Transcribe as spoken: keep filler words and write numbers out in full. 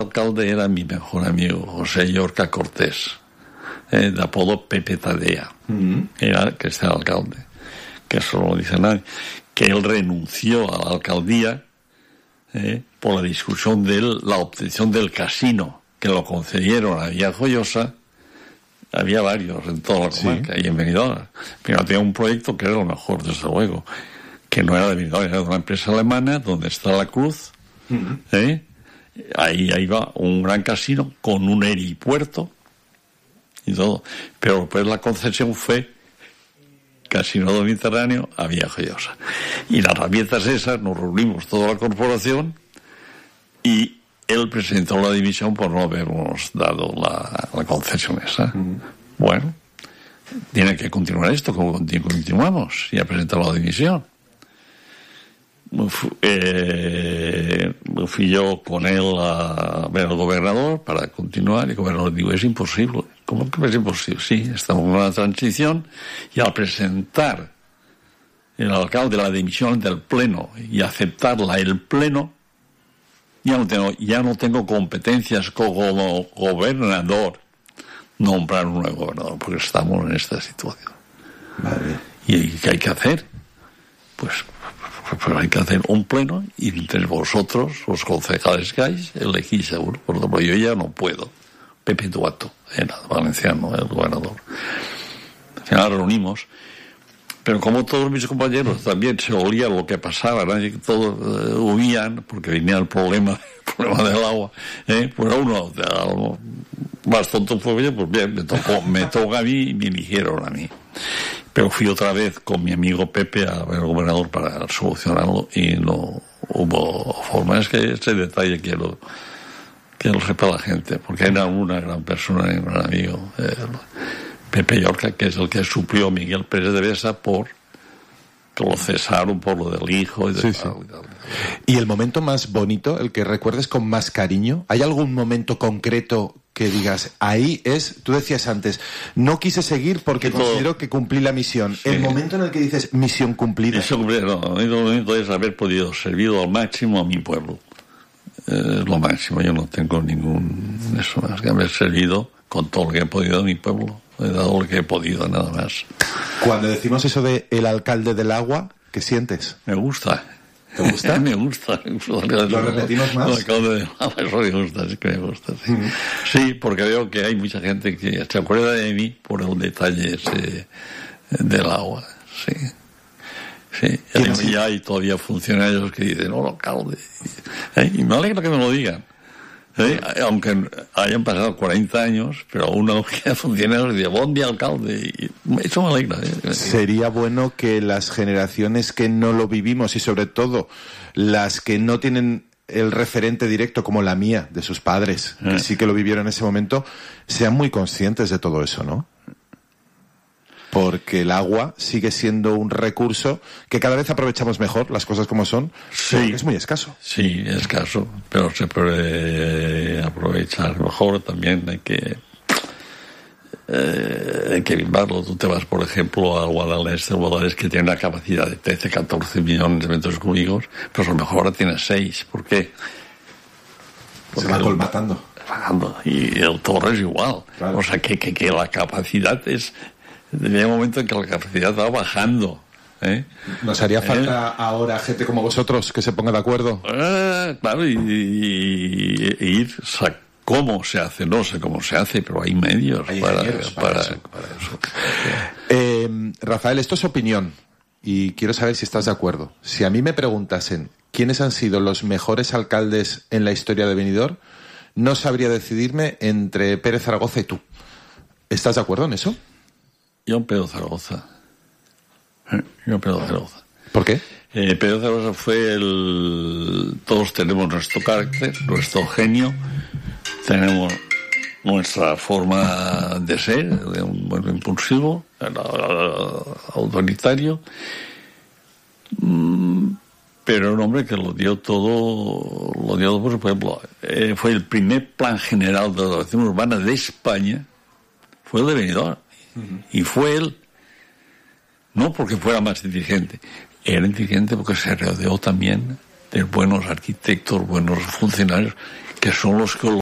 alcalde era mi mejor amigo, José Llorca Cortés, eh, de apodo Pepe Tadea. Mm-hmm. Era que es el alcalde, que eso no lo dice nadie, que él renunció a la alcaldía eh, por la discusión de la obtención del casino, que lo concedieron a Villajoyosa. Había varios en toda la comarca, sí. Y en Benidorm. Pero tenía un proyecto que era lo mejor, desde luego, que no era de Benidorm, era de una empresa alemana, donde está la Cruz. Uh-huh. ¿eh? Ahí, ahí va un gran casino con un helipuerto y todo. Pero pues la concesión fue Casino del Mediterráneo a Villajoyosa. Y las herramientas esas, nos reunimos toda la corporación y él presentó la dimisión por no habernos dado la, la concesión esa. Mm. Bueno, tiene que continuar esto, como continuamos, y ha presentado la dimisión. Eh, fui yo con él a ver al gobernador para continuar, y el gobernador dijo, es imposible. ¿Cómo que es imposible? Sí, estamos en una transición, y al presentar el alcalde la dimisión del pleno y aceptarla el pleno, Ya no tengo, ya no tengo competencias como gobernador nombrar un nuevo gobernador, porque estamos en esta situación. Vale. ¿Y qué hay que hacer? Pues, pues hay que hacer un pleno y entre vosotros, los concejales que hay, elegís seguro. Por ejemplo, yo ya no puedo. Pepe Duato, era valenciano, el gobernador. Al final reunimos. Pero como todos mis compañeros también se olía lo que pasaba, nadie, todos uh, huían porque venía el problema, el problema del agua, ¿eh? Pues uno, uno más tonto fue yo, pues bien, me tocó, me tocó a mí y me eligieron a mí. Pero fui otra vez con mi amigo Pepe a ver al gobernador para solucionarlo y no hubo forma. Es que ese detalle quiero que lo sepa la gente, porque era una gran persona y un gran amigo. Eh, Pepe Llorca, que es el que suplió a Miguel Pérez de Besa por que lo cesaron por lo del hijo y de sí, tal, sí. Y, tal. ¿Y el momento más bonito, el que recuerdes con más cariño? ¿Hay algún momento concreto que digas, ahí es, tú decías antes, no quise seguir porque todo, considero que cumplí la misión? Sí. El momento en el que dices, misión cumplida. Eso, no, el momento es haber podido servir al máximo a mi pueblo. Es lo máximo, yo no tengo ningún eso más que haber servido con todo lo que he podido a mi pueblo. He dado lo que he podido, nada más. Cuando decimos eso de el alcalde del agua, ¿qué sientes? Me gusta. ¿Te gusta? me gusta. ¿Lo repetimos más? El alcalde del agua, eso me gusta, sí que me gusta. Sí. Mm. Sí, porque veo que hay mucha gente que se acuerda de mí por el detalle ese del agua. Sí. Sí. Y ya hay todavía funcionarios que dicen, oh, alcalde. ¿Eh? Y me alegra que me lo digan. ¿Sí? Aunque hayan pasado cuarenta años, pero uno que funcionarios dice, buen día, alcalde, y eso me alegra. ¿eh? Sería bueno que las generaciones que no lo vivimos y sobre todo las que no tienen el referente directo como la mía, de sus padres, ¿Eh? que sí que lo vivieron en ese momento, sean muy conscientes de todo eso, ¿no? Porque el agua sigue siendo un recurso que cada vez aprovechamos mejor, las cosas como son, sí, porque es muy escaso. Sí, es escaso, pero se puede aprovechar mejor. También hay que eh, hay que mimarlo. Tú te vas, por ejemplo, al Guadalest, el Guadalest que tiene una capacidad de trece, catorce millones de metros cúbicos, pero a lo mejor ahora tiene seis. ¿Por qué? Porque se va colmatando. Y el Torres igual. Claro. O sea, que, que, que la capacidad es... Había un momento en que la capacidad va bajando. ¿eh? ¿Nos haría falta eh, ahora gente como vosotros que se ponga de acuerdo? Eh, claro, y, y, y ir o sea, cómo se hace, no sé cómo se hace, pero hay medios hay para, para, para, eso. para eso. Eh, Rafael, esto es opinión y quiero saber si estás de acuerdo. Si a mí me preguntasen quiénes han sido los mejores alcaldes en la historia de Benidorm, no sabría decidirme entre Pérez Zaragoza y tú. ¿Estás de acuerdo en eso? Yo Pedro Zaragoza. Yo Pedro Zaragoza. ¿Por qué? Eh, Pedro Zaragoza fue el... Todos tenemos nuestro carácter, nuestro genio, tenemos nuestra forma de ser, de un buen impulsivo, autoritario, pero un hombre que lo dio todo, lo dio todo, por ejemplo, eh, fue el primer plan general de ordenación urbana de España, fue el de Benidorm. Y fue él, no porque fuera más inteligente, era inteligente porque se rodeó también de buenos arquitectos, buenos funcionarios, que son los que